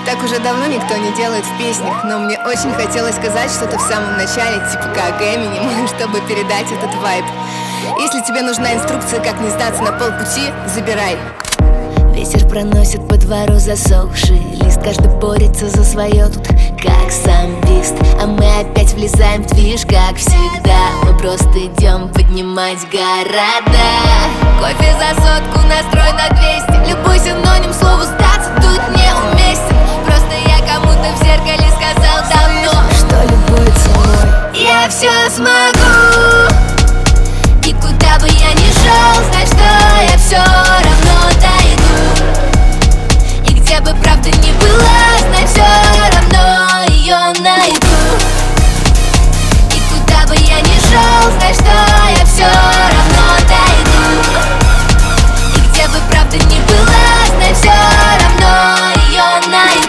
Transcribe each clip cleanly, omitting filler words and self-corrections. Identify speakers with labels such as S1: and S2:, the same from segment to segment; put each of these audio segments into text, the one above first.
S1: Так уже давно никто не делает в песнях, но мне очень хотелось сказать что-то в самом начале, типа как Эминем, чтобы передать этот вайб. Если тебе нужна инструкция, как не сдаться на полпути, забирай.
S2: Ветер проносит по двору засохший лист, каждый борется за свое тут, как самбист. А мы опять влезаем в движ, как всегда. Мы просто идем поднимать города. Кофе за сотку, настрой на 200. Любой синоним слову сдаться тут неуместен. Просто я кому-то в зеркале сказал давно, что любой ценой я все смогу. И куда бы я ни шел, знать, что я все равно дойду. И где бы правда ни была, знать, все равно ее найду. И куда бы я ни шел, знать, что я все равно дойду. И где бы правда ни была, знать, все равно ее найду.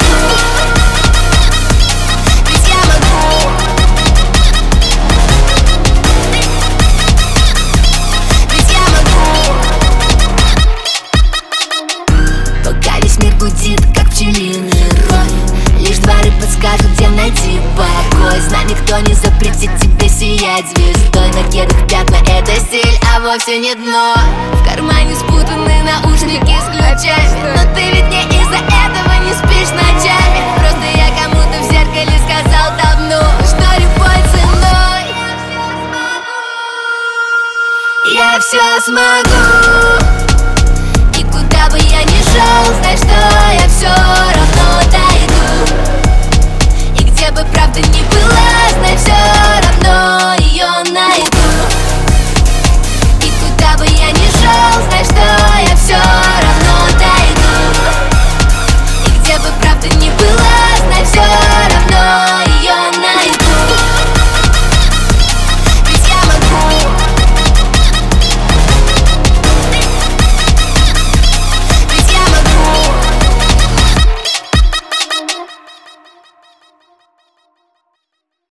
S2: Ведь я могу. Гудит, как пчелиный рой. Лишь дворы подскажут, где найти покой. Знай, никто не запретит тебе сиять звездой. На кедах пятна — это стиль, а вовсе не дно. В кармане спутаны наушники с ключами. Но ты ведь не из-за этого не спишь ночами. Просто я кому-то в зеркале сказал давно, что любой ценой я все смогу.